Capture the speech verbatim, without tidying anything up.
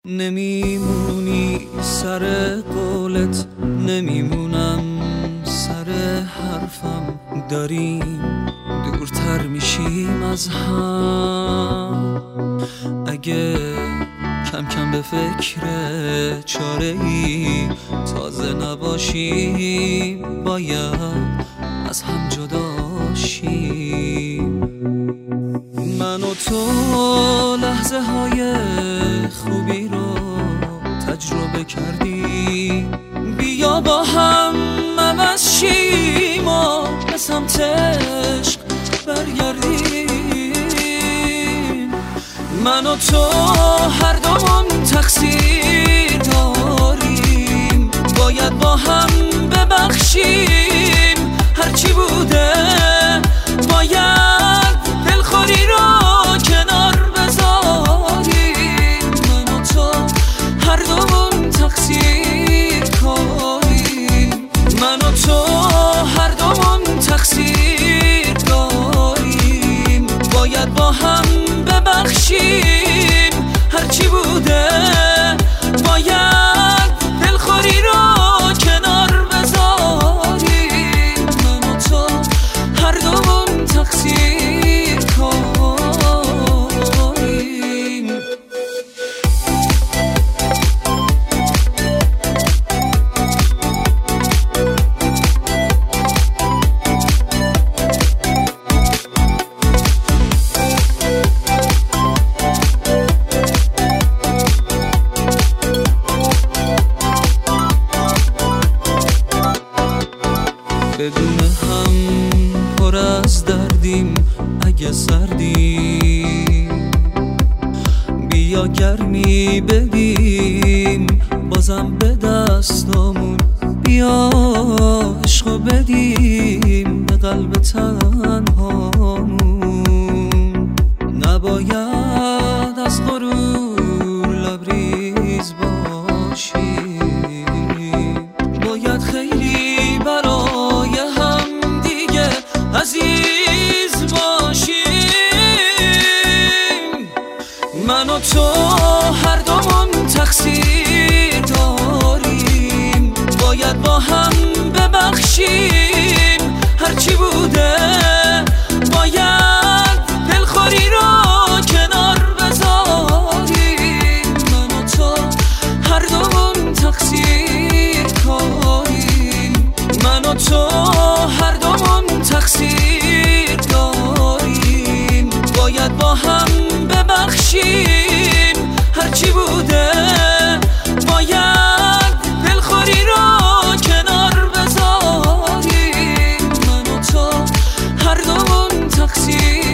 نمیمونی سر قولت، نمیمونم سر حرفم، داریم دورتر میشیم از هم. اگه کم کم به فکر چاره ای تازه نباشیم، باید از هم جدا شیم. من و تو لحظه های خوبی رو تجربه کردیم، بیا با هم عوض شیم و به سمت عشق برگردیم. من و تو هر دومون تقصیر داریم، باید با هم ببخشیم. هرچی بوده باید دلخوری رو کنار بذاریم. من و تو هر دومون تقصیر کاریم، من و تو هر دومون تقصیر داریم، باید با هم ببخشیم. هرچی بوده باید دلخوری رو کنار بذاریم. من و تو هر دومون تقصیر کاریم. بدون هم پر از دردیم، اگه سردیم بیا گرمی بدیم. بازم به دستامون بیا عشقو بدیم به قلب تنهامون. نباید از غرور لبریز باشیم، باید خیلی برای هم دیگه عزیز باشیم. من و تو هر دومون تقصیر داریم، باید با هم ببخشیم. هرچی بوده باید دلخوری رو کنار بذاریم. من و تو هر دومون تقصیر کاریم، من و تو هر دومون تقصیر داریم، باید با هم ببخشیم. هرچی بوده باید دلخوری رو کنار بذاریم. من و تو هر دومون تقصیر